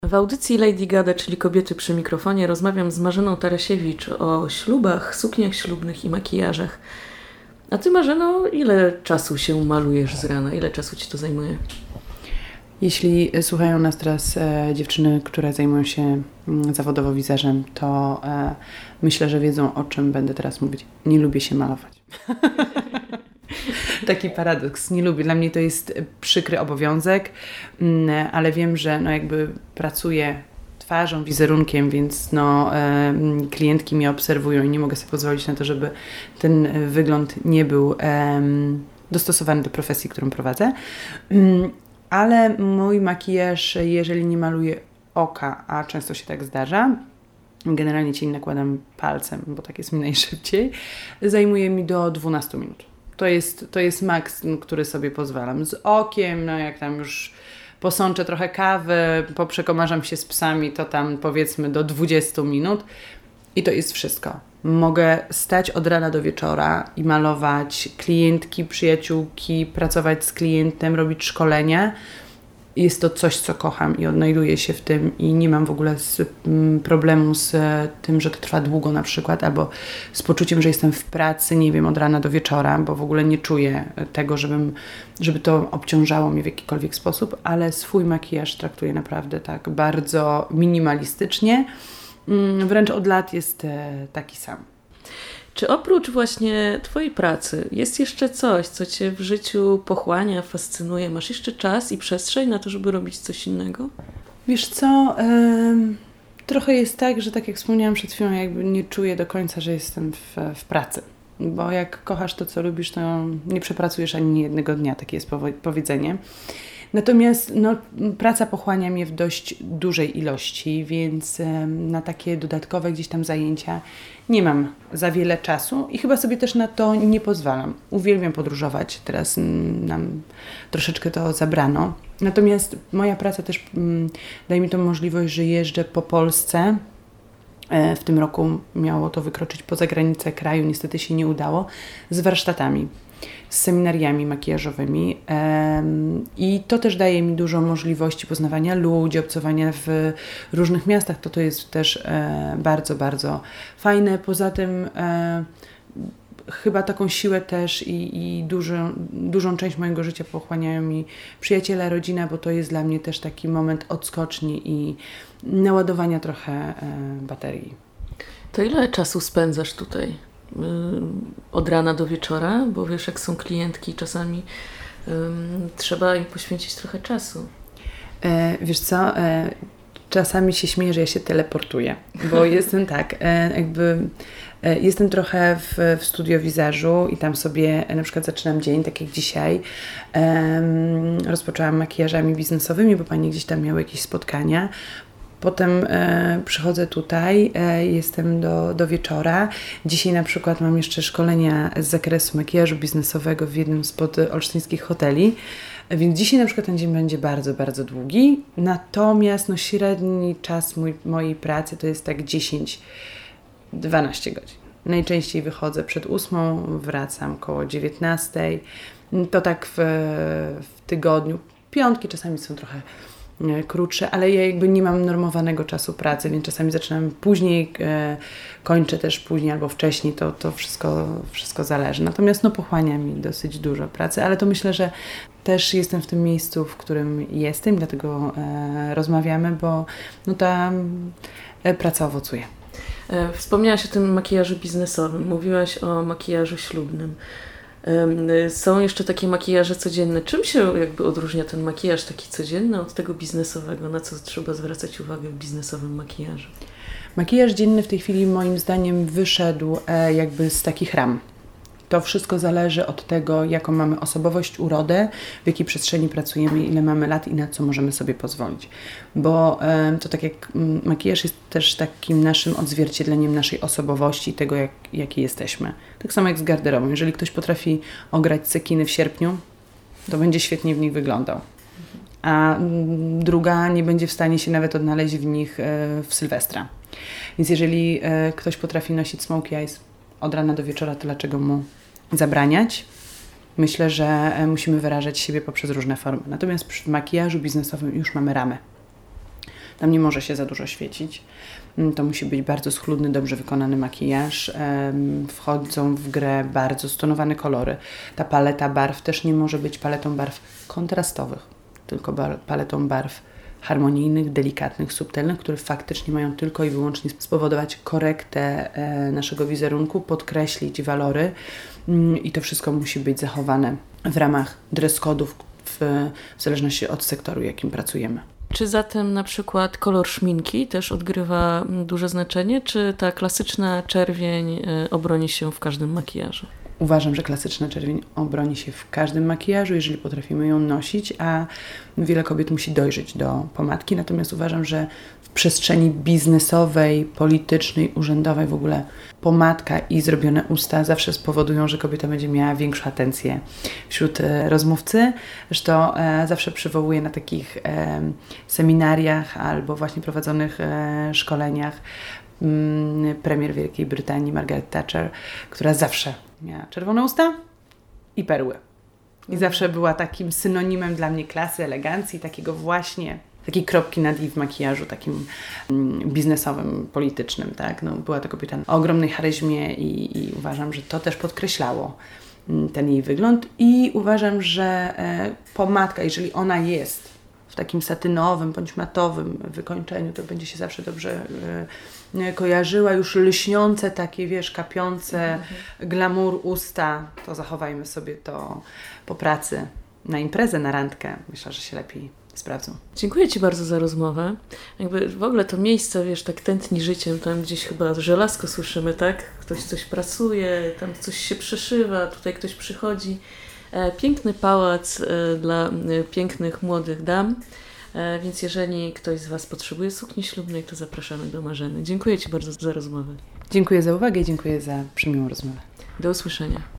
W audycji Lady Gada, czyli Kobiety przy mikrofonie, rozmawiam z Marzeną Tarasiewicz o ślubach, sukniach ślubnych i makijażach. A ty, Marzeno, ile czasu się malujesz z rana? Ile czasu ci to zajmuje? Jeśli słuchają nas teraz dziewczyny, które zajmują się zawodowo wizażem, to myślę, że wiedzą, o czym będę teraz mówić. Nie lubię się malować. Taki paradoks. Nie lubię. Dla mnie to jest przykry obowiązek, ale wiem, że jakby pracuję twarzą, wizerunkiem, więc klientki mnie obserwują i nie mogę sobie pozwolić na to, żeby ten wygląd nie był dostosowany do profesji, którą prowadzę. Ale mój makijaż, jeżeli nie maluję oka, a często się tak zdarza, generalnie cień nakładam palcem, bo tak jest mi najszybciej, zajmuje mi do 12 minut. To jest maks, który sobie pozwalam. Z okiem, jak tam już posączę trochę kawy, poprzekomarzam się z psami, to tam powiedzmy do 20 minut i to jest wszystko. Mogę stać od rana do wieczora i malować klientki, przyjaciółki, pracować z klientem, robić szkolenia. Jest to coś, co kocham i odnajduję się w tym i nie mam w ogóle problemu z tym, że to trwa długo na przykład, albo z poczuciem, że jestem w pracy, nie wiem, od rana do wieczora, bo w ogóle nie czuję tego, żeby to obciążało mnie w jakikolwiek sposób, ale swój makijaż traktuję naprawdę tak bardzo minimalistycznie. Wręcz od lat jest taki sam. Czy oprócz właśnie twojej pracy jest jeszcze coś, co cię w życiu pochłania, fascynuje? Masz jeszcze czas i przestrzeń na to, żeby robić coś innego? Wiesz co, trochę jest tak, że tak jak wspomniałam przed chwilą, jakby nie czuję do końca, że jestem w pracy. Bo jak kochasz to, co lubisz, to nie przepracujesz ani jednego dnia, takie jest powiedzenie. Natomiast praca pochłania mnie w dość dużej ilości, więc na takie dodatkowe gdzieś tam zajęcia nie mam za wiele czasu i chyba sobie też na to nie pozwalam. Uwielbiam podróżować, teraz nam troszeczkę to zabrano. Natomiast moja praca też daje mi tą możliwość, że jeżdżę po Polsce. W tym roku miało to wykroczyć poza granicę kraju, niestety się nie udało, z warsztatami, z seminariami makijażowymi i to też daje mi dużo możliwości poznawania ludzi, obcowania w różnych miastach. To jest też bardzo, bardzo fajne. Poza tym chyba taką siłę też i dużą część mojego życia pochłaniają mi przyjaciele, rodzina, bo to jest dla mnie też taki moment odskoczni i naładowania trochę baterii. To ile czasu spędzasz tutaj? Od rana do wieczora? Bo wiesz, jak są klientki, czasami trzeba im poświęcić trochę czasu. Wiesz co? Czasami się śmieję, że ja się teleportuję, bo jestem tak, jestem trochę w studio wizażu i tam sobie na przykład zaczynam dzień, tak jak dzisiaj. Rozpoczęłam makijażami biznesowymi, bo pani gdzieś tam miały jakieś spotkania. Potem przychodzę tutaj, jestem do wieczora. Dzisiaj na przykład mam jeszcze szkolenia z zakresu makijażu biznesowego w jednym z olsztyńskich hoteli. Więc dzisiaj na przykład ten dzień będzie bardzo, bardzo długi. Natomiast średni czas mojej pracy to jest tak 10-12 godzin. Najczęściej wychodzę przed 8, wracam koło 19. To tak w tygodniu. Piątki czasami są trochę krótsze, ale ja jakby nie mam normowanego czasu pracy, więc czasami zaczynam później, kończę też później albo wcześniej, to wszystko zależy. Natomiast pochłania mi dosyć dużo pracy, ale to myślę, że też jestem w tym miejscu, w którym jestem, dlatego rozmawiamy, bo ta praca owocuje. Wspomniałaś o tym makijażu biznesowym, mówiłaś o makijażu ślubnym. Są jeszcze takie makijaże codzienne. Czym się jakby odróżnia ten makijaż taki codzienny od tego biznesowego? Na co trzeba zwracać uwagę w biznesowym makijażu? Makijaż dzienny w tej chwili moim zdaniem wyszedł jakby z takich ram. To wszystko zależy od tego, jaką mamy osobowość, urodę, w jakiej przestrzeni pracujemy, ile mamy lat i na co możemy sobie pozwolić. Bo to tak jak makijaż jest też takim naszym odzwierciedleniem naszej osobowości, tego jaki jesteśmy. Tak samo jak z garderobą. Jeżeli ktoś potrafi ograć cekiny w sierpniu, to będzie świetnie w nich wyglądał. A druga nie będzie w stanie się nawet odnaleźć w nich w Sylwestra. Więc jeżeli ktoś potrafi nosić smokey eyes od rana do wieczora, to dlaczego mu zabraniać? Myślę, że musimy wyrażać siebie poprzez różne formy. Natomiast przy makijażu biznesowym już mamy ramę. Tam nie może się za dużo świecić. To musi być bardzo schludny, dobrze wykonany makijaż. Wchodzą w grę bardzo stonowane kolory. Ta paleta barw też nie może być paletą barw kontrastowych, tylko paletą barw harmonijnych, delikatnych, subtelnych, które faktycznie mają tylko i wyłącznie spowodować korektę naszego wizerunku, podkreślić walory i to wszystko musi być zachowane w ramach dress kodów w zależności od sektoru, jakim pracujemy. Czy zatem na przykład kolor szminki też odgrywa duże znaczenie, czy ta klasyczna czerwień obroni się w każdym makijażu? Uważam, że klasyczna czerwień obroni się w każdym makijażu, jeżeli potrafimy ją nosić, a wiele kobiet musi dojrzeć do pomadki. Natomiast uważam, że w przestrzeni biznesowej, politycznej, urzędowej w ogóle pomadka i zrobione usta zawsze spowodują, że kobieta będzie miała większą atencję wśród rozmówcy. Zresztą zawsze przywołuję na takich seminariach albo właśnie prowadzonych szkoleniach premier Wielkiej Brytanii Margaret Thatcher, która zawsze miała czerwone usta i perły. I zawsze była takim synonimem dla mnie klasy, elegancji, takiej kropki nad i w makijażu takim biznesowym, politycznym, tak? No, była to kobieta o ogromnej charyzmie i uważam, że to też podkreślało ten jej wygląd i uważam, że pomadka, jeżeli ona jest w takim satynowym bądź matowym wykończeniu, to będzie się zawsze dobrze kojarzyła, już lśniące takie, kapiące, glamour usta, to zachowajmy sobie to po pracy, na imprezę, na randkę. Myślę, że się lepiej sprawdzą. Dziękuję Ci bardzo za rozmowę. Jakby w ogóle to miejsce, tak tętni życiem, tam gdzieś chyba żelazko słyszymy, tak? Ktoś coś pracuje, tam coś się przeszywa, tutaj ktoś przychodzi. Piękny pałac dla pięknych młodych dam, więc jeżeli ktoś z Was potrzebuje sukni ślubnej, to zapraszamy do Marzeny. Dziękuję Ci bardzo za rozmowę. Dziękuję za uwagę i dziękuję za przymiłą rozmowę. Do usłyszenia.